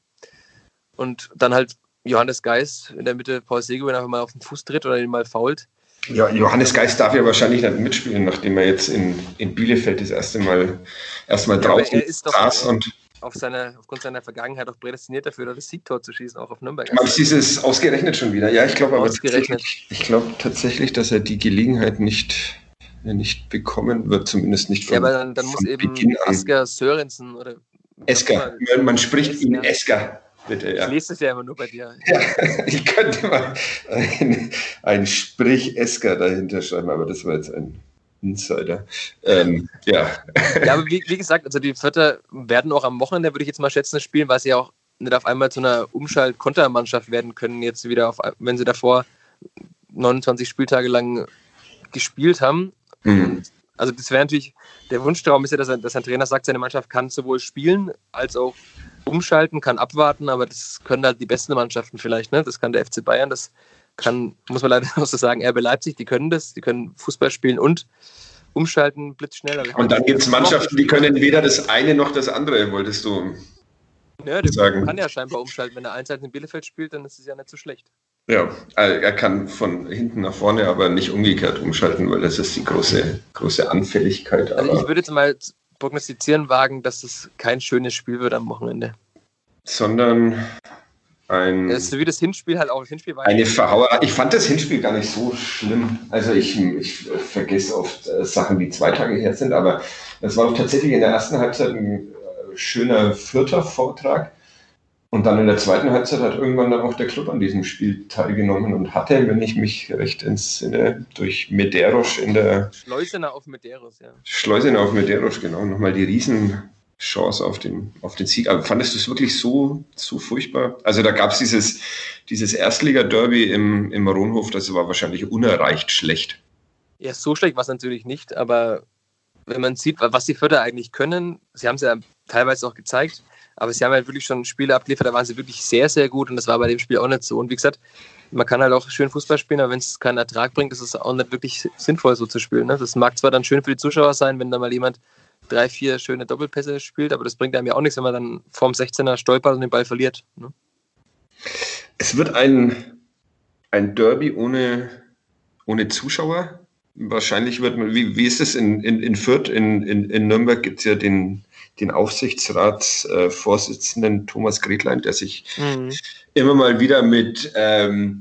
Und dann halt Johannes Geis in der Mitte, Paul Seguin einfach mal auf den Fuß tritt oder ihn mal fault. Ja, Johannes Geis darf ja wahrscheinlich nicht mitspielen, nachdem er jetzt in, in Bielefeld das erste Mal, erst mal draußen ja, er ist doch saß. Und auf seine, aufgrund seiner Vergangenheit auch prädestiniert dafür, das Siegtor zu schießen, auch auf Nürnberg. Man ist dieses ausgerechnet schon wieder. Ja, ich glaube aber tatsächlich, ich glaube tatsächlich, dass er die Gelegenheit nicht, nicht bekommen wird, zumindest nicht von Ja, aber dann, dann muss eben Asker Sörensen oder... Esker, man, man spricht Esker. ihn Esker. Bitte, ja. Ich lese das ja immer nur bei dir. Ja, ich könnte mal ein, ein Sprich-Esker dahinter schreiben, aber das war jetzt ein Insider. Ähm, ja. Ja, aber wie, wie gesagt, also die Vierter werden auch am Wochenende, würde ich jetzt mal schätzen, spielen, weil sie ja auch nicht auf einmal zu einer Umschalt-Kontermannschaft werden können, jetzt wieder, auf, wenn sie davor neunundzwanzig Spieltage lang gespielt haben. Mhm. Also das wäre natürlich, der Wunschtraum ist ja, dass, er, dass ein Trainer sagt, seine Mannschaft kann sowohl spielen, als auch umschalten, kann abwarten, aber das können halt die besten Mannschaften vielleicht, ne? Das kann der F C Bayern, das kann, muss man leider auch so sagen, R B Leipzig, die können das, die können Fußball spielen und umschalten blitzschnell. Und dann gibt es Mannschaften, die können weder das eine noch das andere, wolltest du ja, der sagen. Kann ja scheinbar umschalten, wenn er einseitig in Bielefeld spielt, dann ist es ja nicht so schlecht. Ja, er kann von hinten nach vorne, aber nicht umgekehrt umschalten, weil das ist die große, große Anfälligkeit. Also ich würde jetzt mal prognostizieren wagen, dass es kein schönes Spiel wird am Wochenende. Sondern ein... Das ist so wie das Hinspiel halt auch. Das Hinspiel war eine Verhauerei. Ich fand das Hinspiel gar nicht so schlimm. Also ich, ich vergesse oft äh, Sachen, die zwei Tage her sind, aber das war doch tatsächlich in der ersten Halbzeit ein äh, schöner vierter Vortrag. Und dann in der zweiten Halbzeit hat irgendwann dann auch der Club an diesem Spiel teilgenommen und hatte, wenn ich mich recht entsinne, durch Medeiros in der... Schleusener auf Medeiros, ja. Schleusener auf Medeiros, genau. Nochmal die Riesenchance auf den, auf den Sieg. Aber fandest du es wirklich so, so furchtbar? Also da gab es dieses, dieses Erstliga-Derby im, im Maronhof, das war wahrscheinlich unerreicht schlecht. Ja, so schlecht war es natürlich nicht, aber wenn man sieht, was die Fürther eigentlich können, sie haben es ja teilweise auch gezeigt, aber sie haben halt wirklich schon Spiele abgeliefert, da waren sie wirklich sehr, sehr gut und das war bei dem Spiel auch nicht so. Und wie gesagt, man kann halt auch schön Fußball spielen, aber wenn es keinen Ertrag bringt, ist es auch nicht wirklich sinnvoll, so zu spielen. Ne? Das mag zwar dann schön für die Zuschauer sein, wenn da mal jemand drei, vier schöne Doppelpässe spielt, aber das bringt einem ja auch nichts, wenn man dann vorm sechzehner stolpert und den Ball verliert. Ne? Es wird ein, ein Derby ohne, ohne Zuschauer. Wahrscheinlich wird man, wie, wie ist es in, in, in Fürth? In, in, in Nürnberg gibt es ja den, den Aufsichtsratsvorsitzenden äh, Thomas Gretlein, der sich mhm. immer mal wieder mit ähm,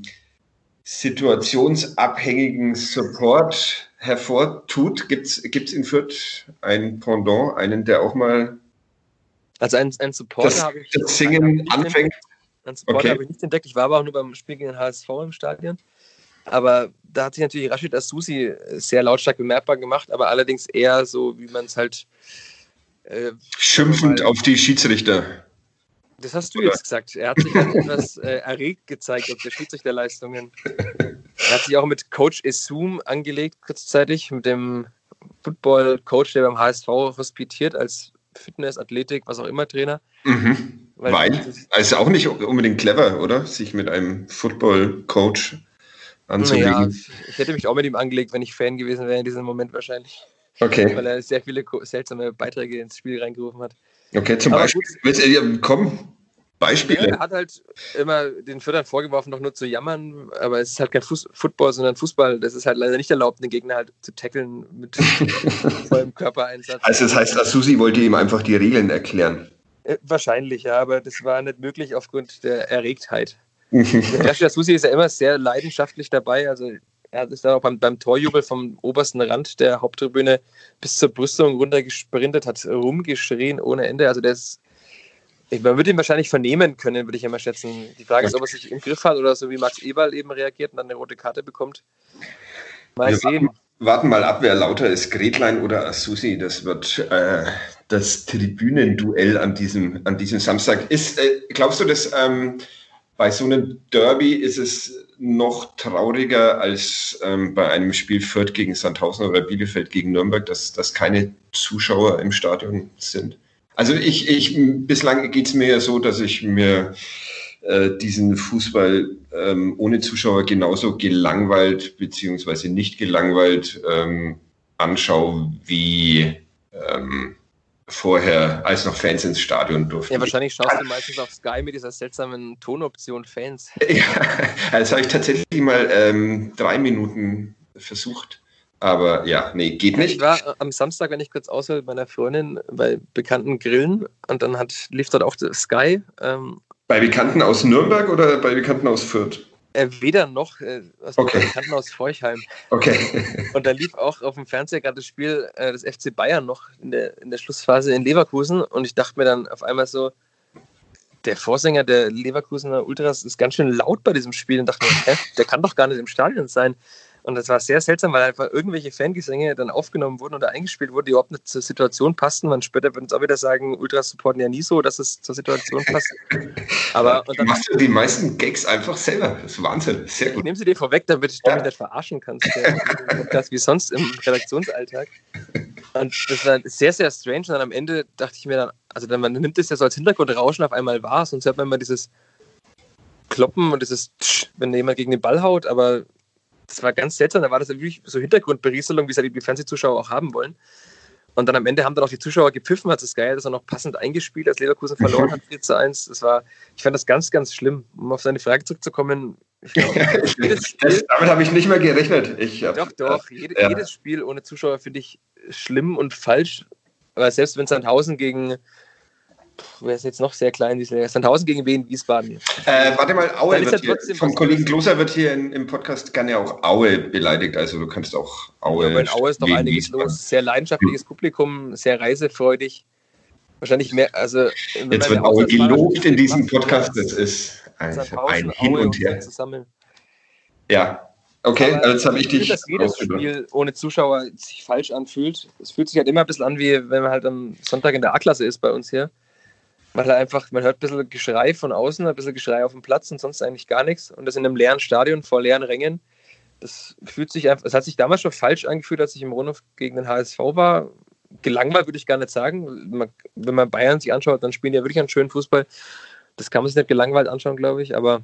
situationsabhängigen Support hervortut. Gibt es in Fürth ein Pendant, einen, der auch mal also ein, ein Supporter das, habe ich, das Singen hab ich anfängt? Ein Supporter okay. habe ich nicht entdeckt. Ich war aber auch nur beim Spiel gegen den H S V im Stadion. Aber da hat sich natürlich Rashid Asusi sehr lautstark bemerkbar gemacht, aber allerdings eher so, wie man es halt... Äh, schimpfend mal, auf die Schiedsrichter. Das hast du Oder? jetzt gesagt. Er hat sich halt etwas äh, erregt gezeigt auf der Schiedsrichterleistungen. Er hat sich auch mit Coach Esum angelegt, kurzzeitig, mit dem Football-Coach, der beim H S V hospitiert, als Fitness, Athletik, was auch immer Trainer. Mhm. Weil? Weil? Also auch nicht unbedingt clever, oder? Sich mit einem Football-Coach anzulegen. Ja, ich hätte mich auch mit ihm angelegt, wenn ich Fan gewesen wäre in diesem Moment wahrscheinlich. Okay. Weil er sehr viele seltsame Beiträge ins Spiel reingerufen hat. Okay, zum Aber Beispiel. Gut, komm, Beispiele. Er hat halt immer den Füttern vorgeworfen, doch nur zu jammern, aber es ist halt kein Fuß- Football, sondern Fußball. Das ist halt leider nicht erlaubt, den Gegner halt zu tackeln mit vollem Körpereinsatz. Also das heißt, Asusi wollte ihm einfach die Regeln erklären. Äh, wahrscheinlich, ja, aber das war nicht möglich aufgrund der Erregtheit. Der Asusi ist ja immer sehr leidenschaftlich dabei, also er ist dann auch beim, beim Torjubel vom obersten Rand der Haupttribüne bis zur Brüstung runtergesprintet, hat rumgeschrien ohne Ende. Also der ist, man würde ihn wahrscheinlich vernehmen können, würde ich immer schätzen. Die Frage ist, ob er sich im Griff hat oder so wie Max Eberl eben reagiert und dann eine rote Karte bekommt. Mal Wir sehen. Warten, warten mal ab, wer lauter ist, Gretlein oder Asusi. Das wird äh, das Tribünenduell an diesem, an diesem Samstag. Ist, äh, glaubst du, dass ähm, bei so einem Derby ist es noch trauriger als ähm, bei einem Spiel Fürth gegen Sandhausen oder Bielefeld gegen Nürnberg, dass, dass keine Zuschauer im Stadion sind? Also ich, ich bislang geht es mir ja so, dass ich mir äh, diesen Fußball ähm, ohne Zuschauer genauso gelangweilt beziehungsweise nicht gelangweilt ähm, anschaue wie ähm, vorher, als noch Fans ins Stadion durften. Ja, wahrscheinlich schaust du meistens auf Sky mit dieser seltsamen Tonoption Fans. Ja, das habe ich tatsächlich mal ähm, drei Minuten versucht. Aber ja, nee, geht nicht. Ich war am Samstag, wenn ich kurz aushöre, mit meiner Freundin bei bekannten Grillen und dann hat, lief dort auch Sky. Ähm, bei Bekannten aus Nürnberg oder bei Bekannten aus Fürth? Äh, weder noch, äh, also okay. Bei Bekannten aus Forchheim. Okay. Und da lief auch auf dem Fernseher gerade das Spiel äh, des F C Bayern noch in der, in der Schlussphase in Leverkusen und ich dachte mir dann auf einmal so, der Vorsänger der Leverkusener Ultras ist ganz schön laut bei diesem Spiel und dachte mir, hä, der kann doch gar nicht im Stadion sein. Und das war sehr seltsam, weil einfach irgendwelche Fangesänge dann aufgenommen wurden oder eingespielt wurden, die überhaupt nicht zur Situation passten. Man später wird uns auch wieder sagen, Ultras supporten ja nie so, dass es zur Situation passt. Aber und dann machst du die meisten Gags einfach selber. Das ist Wahnsinn. Sehr gut. Ich nehme sie dir vorweg, damit du mich nicht verarschen kannst. Das wie sonst im Redaktionsalltag. Und das war sehr, sehr strange. Und dann am Ende dachte ich mir dann, also dann, man nimmt das ja so als Hintergrundrauschen, auf einmal wahr, sonst hört man immer dieses Kloppen und dieses Tsch, wenn jemand gegen den Ball haut, aber das war ganz seltsam, da war das wirklich so Hintergrundberieselung, wie es halt die Fernsehzuschauer auch haben wollen. Und dann am Ende haben dann auch die Zuschauer gepfiffen, hat es geil, das auch noch passend eingespielt, als Leverkusen verloren hat, vier zu eins. Das war, ich fand das ganz, ganz schlimm. Um auf seine Frage zurückzukommen, ich glaube, jedes Spiel, damit habe ich nicht mehr gerechnet. Ich hab, doch, doch, jede, ja. jedes Spiel ohne Zuschauer finde ich schlimm und falsch. Aber selbst wenn Sandhausen gegen, wer ist jetzt noch sehr klein, Sandhausen gegen Wien Wiesbaden. Äh, warte mal, Aue wird hier, vom Kollegen Kloser wird hier in, im Podcast gerne auch Aue beleidigt, also du kannst auch Aue... Ja, in Aue ist noch einiges Wiesbaden. los, sehr leidenschaftliches Publikum, sehr reisefreudig, wahrscheinlich mehr, also... Jetzt wird Aue gelobt in diesem Podcast, das ist ein, ein Hin und Her. Zusammen. Ja, okay, aber jetzt habe ich dich... Ich finde, dass jedes Spiel ohne Zuschauer sich falsch anfühlt. Es fühlt sich halt immer ein bisschen an, wie wenn man halt am Sonntag in der A-Klasse ist bei uns hier. Weil halt einfach, man hört ein bisschen Geschrei von außen, ein bisschen Geschrei auf dem Platz und sonst eigentlich gar nichts. Und das in einem leeren Stadion vor leeren Rängen, das fühlt sich einfach, es hat sich damals schon falsch angefühlt, als ich im Rundhof gegen den H S V war. Gelangweilt würde ich gar nicht sagen. Man, wenn man Bayern sich anschaut, dann spielen die ja wirklich einen schönen Fußball. Das kann man sich nicht gelangweilt anschauen, glaube ich. Aber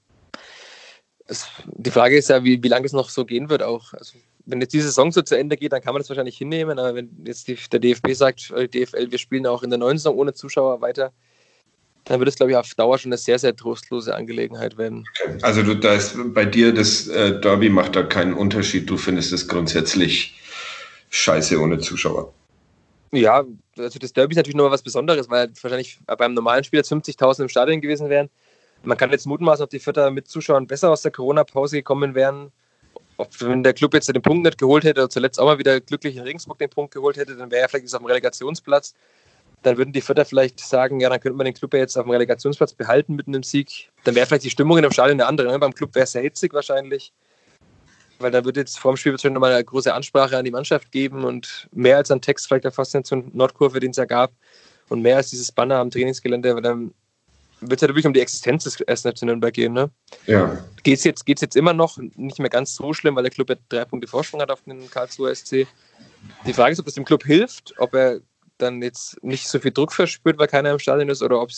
es, die Frage ist ja, wie, wie lange es noch so gehen wird auch. Also, wenn jetzt die Saison so zu Ende geht, dann kann man das wahrscheinlich hinnehmen, aber wenn jetzt die, der D F B sagt, äh, D F L, wir spielen auch in der neuen Saison ohne Zuschauer weiter, dann wird es, glaube ich, auf Dauer schon eine sehr, sehr trostlose Angelegenheit werden. Okay. Also du, da ist bei dir das äh, Derby macht da keinen Unterschied, du findest es grundsätzlich scheiße ohne Zuschauer? Ja, also das Derby ist natürlich nochmal was Besonderes, weil wahrscheinlich beim normalen Spiel jetzt fünfzigtausend im Stadion gewesen wären. Man kann jetzt mutmaßen, ob die Vierter mit Zuschauern besser aus der Corona-Pause gekommen wären. Ob, wenn der Club jetzt den Punkt nicht geholt hätte oder zuletzt auch mal wieder glücklich in Regensburg den Punkt geholt hätte, dann wäre er vielleicht jetzt auf dem Relegationsplatz. Dann würden die Vierter vielleicht sagen, ja, dann könnte man den Club ja jetzt auf dem Relegationsplatz behalten mit einem Sieg. Dann wäre vielleicht die Stimmung in dem Stadion eine andere. Ne? Beim Club wäre es sehr hitzig wahrscheinlich. Weil dann würde jetzt vor dem Spiel wahrscheinlich nochmal eine große Ansprache an die Mannschaft geben und mehr als ein Text vielleicht der Faszination Nordkurve, den es ja gab, und mehr als dieses Banner am Trainingsgelände, weil dann wird es ja wirklich um die Existenz des ersten F C Nürnberg gehen. Ne? Ja. Geht es jetzt, geht's jetzt immer noch, nicht mehr ganz so schlimm, weil der Club ja drei Punkte Vorsprung hat auf den Karlsruher S C. Die Frage ist, ob das dem Club hilft, ob er dann jetzt nicht so viel Druck verspürt, weil keiner im Stadion ist, oder ob es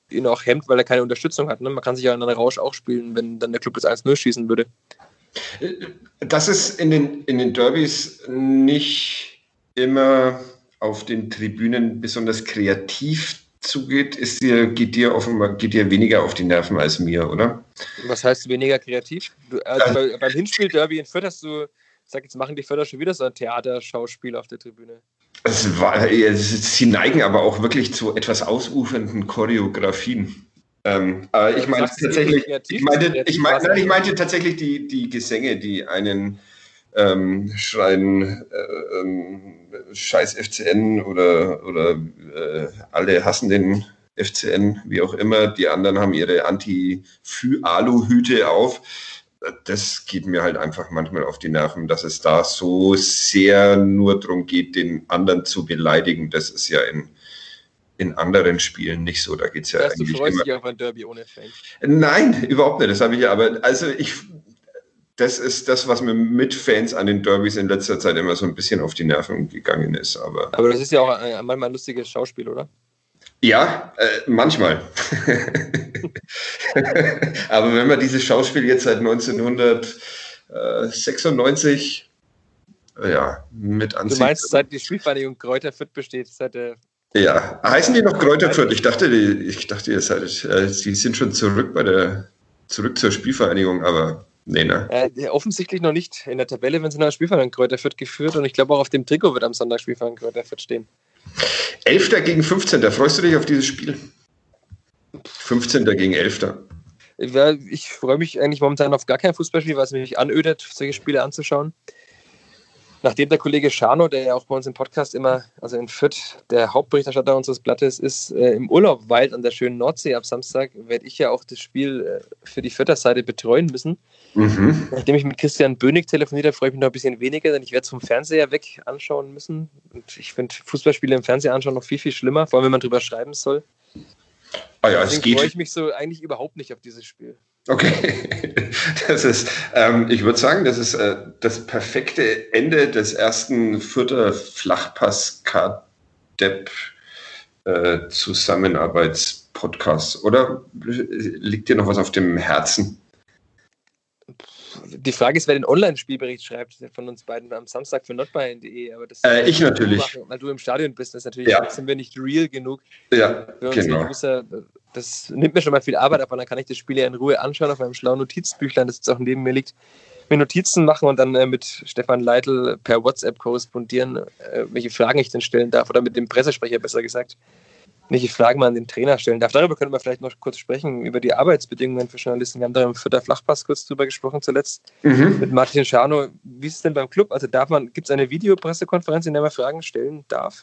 ihn auch hemmt, weil er keine Unterstützung hat. Ne? Man kann sich ja in einen Rausch auch spielen, wenn dann der Club das eins null schießen würde. Dass es in den, in den Derbys nicht immer auf den Tribünen besonders kreativ zugeht, ist dir, geht dir offenbar geht dir weniger auf die Nerven als mir, oder? Was heißt weniger kreativ? Du, also also, bei, beim Hinspiel-Derby in Fürth hast du, sag jetzt, machen die Fürther schon wieder so ein Theaterschauspiel auf der Tribüne. Es war, sie neigen aber auch wirklich zu etwas ausufernden Choreografien. Ähm, aber ich meine tatsächlich, ich meinte, ich meinte, nein, ich meinte tatsächlich die, die Gesänge, die einen ähm, schreien, äh, ähm, Scheiß F C N oder, oder äh, alle hassen den F C N, wie auch immer. Die anderen haben ihre Anti-Alu-Hüte auf. Das geht mir halt einfach manchmal auf die Nerven, dass es da so sehr nur darum geht, den anderen zu beleidigen. Das ist ja in In anderen Spielen nicht so, da geht es ja das eigentlich du freust immer... dich auf ein Derby ohne Fans? Nein, überhaupt nicht, das habe ich ja, aber also ich, das ist das, was mir mit Fans an den Derbys in letzter Zeit immer so ein bisschen auf die Nerven gegangen ist, aber... Aber das ist ja auch ein, manchmal ein lustiges Schauspiel, oder? Ja, äh, manchmal. Aber wenn man dieses Schauspiel jetzt seit neunzehnhundertsechsundneunzig ja, mit ansieht... Du meinst, seit die Spielvereinigung Greuther Fürth besteht, seit der... Ja, heißen die noch Greuther Fürth? Ich dachte, die, ich dachte, ihr seid, äh, die sind schon zurück bei der, zurück zur Spielvereinigung, aber nee, ne? Äh, offensichtlich noch nicht. In der Tabelle, wenn sie nach der Spielvereinigung Greuther Fürth geführt und ich glaube auch auf dem Trikot wird am Sonntag Spielvereinigung Greuther Fürth stehen. Elfter gegen fünfzehnter Freust du dich auf dieses Spiel? fünfzehnter gegen elfter Ja, ich freue mich eigentlich momentan auf gar kein Fußballspiel, weil es mich anödet, solche Spiele anzuschauen. Nachdem der Kollege Scharno, der ja auch bei uns im Podcast immer, also in Fürth, der Hauptberichterstatter unseres Blattes ist, äh, im Urlaub weilt an der schönen Nordsee ab Samstag, werde ich ja auch das Spiel äh, für die Fürther Seite betreuen müssen. Mhm. Nachdem ich mit Christian Bönig telefoniert habe, freue ich mich noch ein bisschen weniger, denn ich werde es vom Fernseher weg anschauen müssen. Und ich finde Fußballspiele im Fernseher anschauen noch viel, viel schlimmer, vor allem wenn man drüber schreiben soll. Ah ja, Deswegen freue ich mich so eigentlich überhaupt nicht auf dieses Spiel. Okay, das ist, ähm, ich würde sagen, das ist äh, das perfekte Ende des ersten Fürther Flachpass-K-Depp äh, Zusammenarbeitspodcasts. Oder liegt dir noch was auf dem Herzen? Die Frage ist, wer den Online-Spielbericht schreibt von uns beiden am Samstag für notbayern punkt de. Aber das äh, ich natürlich. Machen, weil du im Stadion bist. Das ist natürlich, ja. sind wir nicht real genug. Ja, für genau. User. Das nimmt mir schon mal viel Arbeit ab und dann kann ich das Spiel ja in Ruhe anschauen auf meinem schlauen Notizbüchlein, das jetzt auch neben mir liegt. Mir Notizen machen und dann äh, mit Stefan Leitl per WhatsApp korrespondieren, äh, welche Fragen ich denn stellen darf oder mit dem Pressesprecher besser gesagt, welche Fragen man an den Trainer stellen darf. Darüber können wir vielleicht noch kurz sprechen, über die Arbeitsbedingungen für Journalisten. Wir haben da im Fürther Flachpass kurz drüber gesprochen zuletzt mhm. mit Martin Scharno. Wie ist es denn beim Club? Also darf man, gibt es eine Videopressekonferenz, in der man Fragen stellen darf?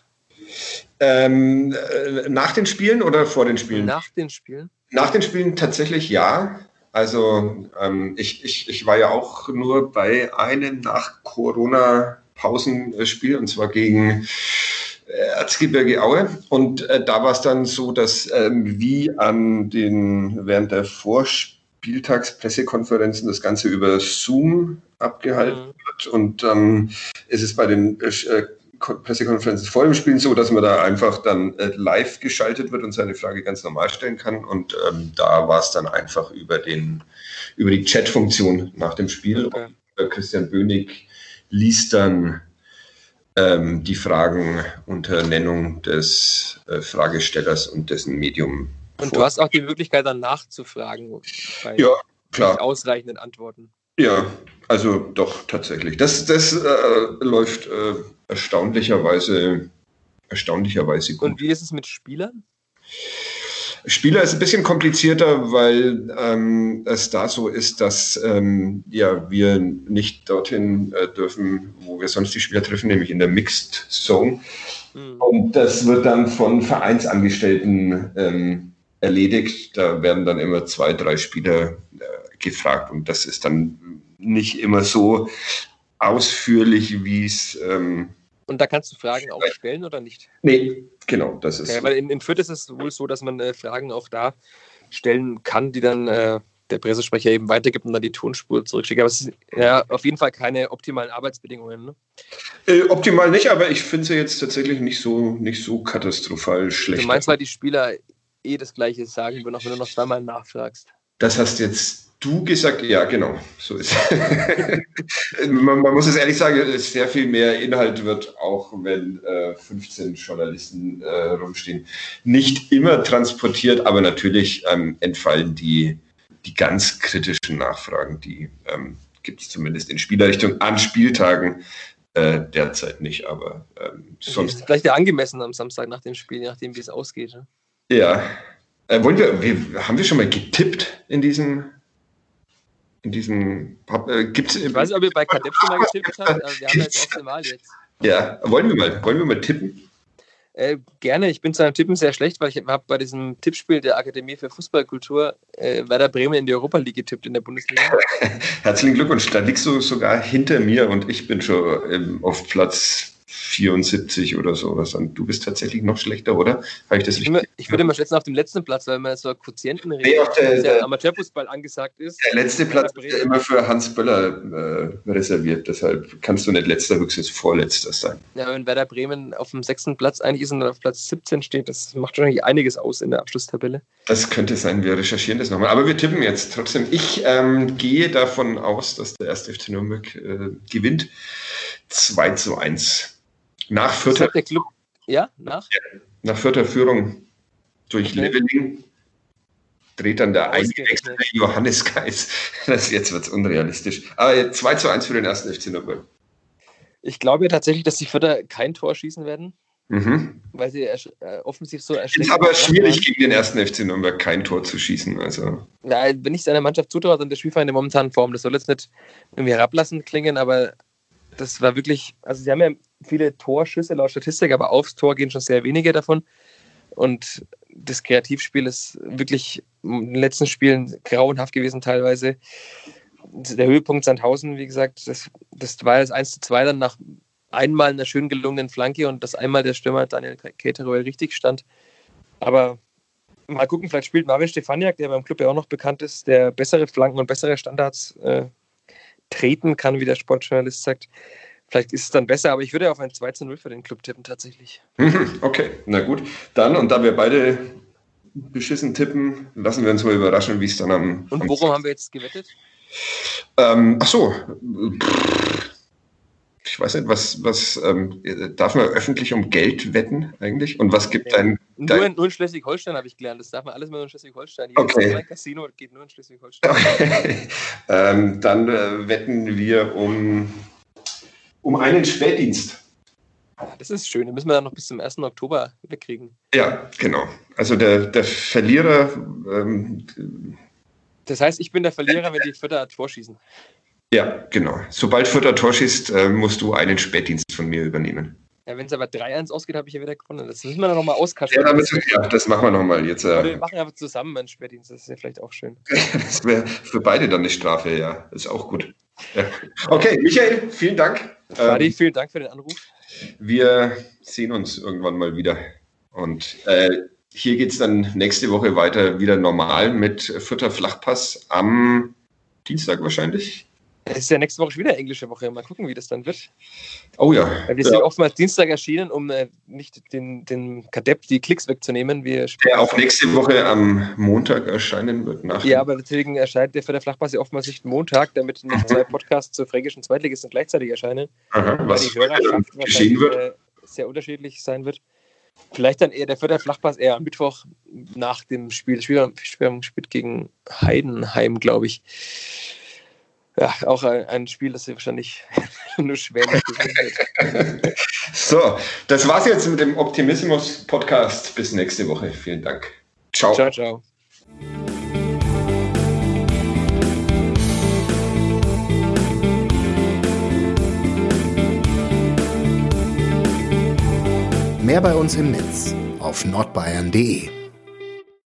Ähm, äh, nach den Spielen oder vor den Spielen? Nach den Spielen. Nach den Spielen tatsächlich ja. Also ähm, ich, ich, ich war ja auch nur bei einem nach Corona-Pausenspiel und zwar gegen Erzgebirge Aue und äh, da war es dann so, dass ähm, wie an den während der Vorspieltagspressekonferenzen das Ganze über Zoom abgehalten mhm. wird und dann ähm, ist es bei den äh, Pressekonferenzen vor dem Spiel so, dass man da einfach dann äh, live geschaltet wird und seine Frage ganz normal stellen kann und ähm, da war es dann einfach über den über die Chat-Funktion nach dem Spiel okay. und äh, Christian Bönig liest dann ähm, die Fragen unter Nennung des äh, Fragestellers und dessen Medium. Und vor. Du hast auch die Möglichkeit dann nachzufragen bei ja, klar. ausreichenden Antworten. Ja, also doch, tatsächlich. Das, das äh, läuft äh, erstaunlicherweise, erstaunlicherweise gut. Und wie ist es mit Spielern? Spieler ist ein bisschen komplizierter, weil ähm, es da so ist, dass ähm, ja, wir nicht dorthin äh, dürfen, wo wir sonst die Spieler treffen, nämlich in der Mixed Zone. Mhm. Und das wird dann von Vereinsangestellten ähm, erledigt. Da werden dann immer zwei, drei Spieler äh, gefragt und das ist dann nicht immer so ausführlich, wie es... Ähm, und da kannst du Fragen auch stellen oder nicht? Nee, genau, das ist... Okay, weil in, in Fürth ist es wohl so, dass man äh, Fragen auch da stellen kann, die dann äh, der Pressesprecher eben weitergibt und dann die Tonspur zurückschickt. Aber es ist ja auf jeden Fall keine optimalen Arbeitsbedingungen, ne? Äh, optimal nicht, aber ich finde sie jetzt tatsächlich nicht so, nicht so katastrophal schlecht. Du meinst, weil die Spieler eh das Gleiche sagen würden, auch wenn du noch zweimal nachfragst. Das hast jetzt du gesagt, ja genau, so ist es. man, man muss es ehrlich sagen, sehr viel mehr Inhalt wird, auch wenn äh, fünfzehn Journalisten äh, rumstehen, nicht immer transportiert, aber natürlich ähm, entfallen die, die ganz kritischen Nachfragen, die ähm, gibt es zumindest in Spielerrichtung an Spieltagen äh, derzeit nicht, aber ähm, sonst... Vielleicht ja angemessen am Samstag nach dem Spiel, je nachdem wie es ausgeht. Ne? Ja, äh, wollen wir, wir, haben wir schon mal getippt in diesem... In diesem äh, gibt's, ich weiß nicht, ob ihr bei Kadepp schon mal getippt habt, aber wir haben das erste Mal jetzt. Ja, wollen wir mal, wollen wir mal tippen? Äh, gerne, ich bin zu einem Tippen sehr schlecht, weil ich habe bei diesem Tippspiel der Akademie für Fußballkultur äh, Werder Bremen in die Europa League getippt in der Bundesliga. Herzlichen Glückwunsch, da liegst du sogar hinter mir und ich bin schon ähm, auf Platz vierundsiebzig oder sowas. Und du bist tatsächlich noch schlechter, oder? Habe ich das ich, immer, ich würde mal schätzen auf dem letzten Platz, weil man so Quotienten redet, nee, der, der Amateurfußball angesagt ist. Der letzte Platz ist ja immer für Hans Böller äh, reserviert, deshalb kannst du nicht letzter, höchstens vorletzter sein. Ja, wenn Werder Bremen auf dem sechsten Platz eigentlich ist und auf Platz siebzehn steht, das macht wahrscheinlich einiges aus in der Abschlusstabelle. Das könnte sein, wir recherchieren das nochmal. Aber wir tippen jetzt trotzdem. Ich ähm, gehe davon aus, dass der erste F C Nürnberg äh, gewinnt. zwei zu eins. Nach vierter, der Club, ja, nach? Ja, nach vierter Führung durch okay. Leveling dreht dann der eingewechselte Johannes Geis. Das, jetzt wird es unrealistisch. Aber zwei zu eins für den ersten F C Nürnberg. Ich glaube ja tatsächlich, dass die Vierter kein Tor schießen werden, mhm. weil sie äh, offensiv so erschreckend sind. Es ist aber schwierig, gegen den ersten F C Nürnberg kein Tor zu schießen. Also. Ja, wenn ich seiner Mannschaft zutraue, dann der Spielverein in der momentanen Form. Das soll jetzt nicht irgendwie herablassend klingen, aber das war wirklich, also sie haben ja viele Torschüsse laut Statistik, aber aufs Tor gehen schon sehr wenige davon. Und das Kreativspiel ist wirklich in den letzten Spielen grauenhaft gewesen teilweise. Der Höhepunkt Sandhausen, wie gesagt, das, das war das eins zu zwei dann nach einmal einer schön gelungenen Flanke und das einmal der Stürmer Daniel Keteruel richtig stand. Aber mal gucken, vielleicht spielt Marvin Stefaniak, der beim Club ja auch noch bekannt ist, der bessere Flanken und bessere Standards äh, treten kann, wie der Sportjournalist sagt. Vielleicht ist es dann besser, aber ich würde auf ein zwei zu null für den Club tippen, tatsächlich. Okay, na gut. Dann, und da wir beide beschissen tippen, lassen wir uns mal überraschen, wie es dann am... Und am worum haben wir jetzt gewettet? Ähm, ach so. Ich weiß nicht, was, was ähm, darf man öffentlich um Geld wetten eigentlich? Und was gibt ja. dein... Nur dein in, nur in Schleswig-Holstein habe ich gelernt. Das darf man alles nur in Schleswig-Holstein. Jedes okay. Casino geht nur in Schleswig-Holstein. Okay. ähm, dann äh, wetten wir um, um einen Spätdienst. Das ist schön. Den müssen wir dann noch bis zum ersten Oktober wegkriegen. Ja, genau. Also der, der Verlierer... Ähm, das heißt, ich bin der Verlierer, wenn die Vierter ein Tor schießen. Ja, genau. Sobald Vierter Tor schießt, äh, musst du einen Spätdienst von mir übernehmen. Ja, wenn es aber drei eins ausgeht, habe ich ja wieder gewonnen. Das müssen wir dann nochmal auskaschen. Ja, damit, ja, das machen wir nochmal jetzt. Äh, wir machen einfach zusammen einen Spätdienst, das ist ja vielleicht auch schön. Das wäre für beide dann eine Strafe, ja. Das ist auch gut. Ja. Okay, Michael, vielen Dank. Fadi, ähm, vielen Dank für den Anruf. Wir sehen uns irgendwann mal wieder. Und äh, hier geht es dann nächste Woche weiter wieder normal mit Vierter Flachpass am Dienstag wahrscheinlich. Es ist ja nächste Woche schon wieder englische Woche. Mal gucken, wie das dann wird. Oh ja. Weil wir ja. sind oftmals Dienstag erschienen, um äh, nicht den, den Kadepp die Klicks wegzunehmen. Wir der auch nächste Woche am Montag erscheinen wird. Nach ja, aber deswegen erscheint der für der Flachpass ja oftmals nicht Montag, damit nicht mhm. zwei Podcasts zur fränkischen Zweitligisten gleichzeitig erscheinen. Aha, was die Hörerschaft geschehen wird. Äh, sehr unterschiedlich sein wird. Vielleicht dann eher der vierte Flachpass eher am Mittwoch nach dem Spiel. Das Spiel, Spiel spielt gegen Heidenheim, glaube ich. Ja, auch ein, ein Spiel, das wir wahrscheinlich nur schwer gewinnen wird. So, das war's jetzt mit dem Optimismus-Podcast. Bis nächste Woche. Vielen Dank. Ciao. Ciao, ciao. Mehr bei uns im Netz auf nordbayern punkt de.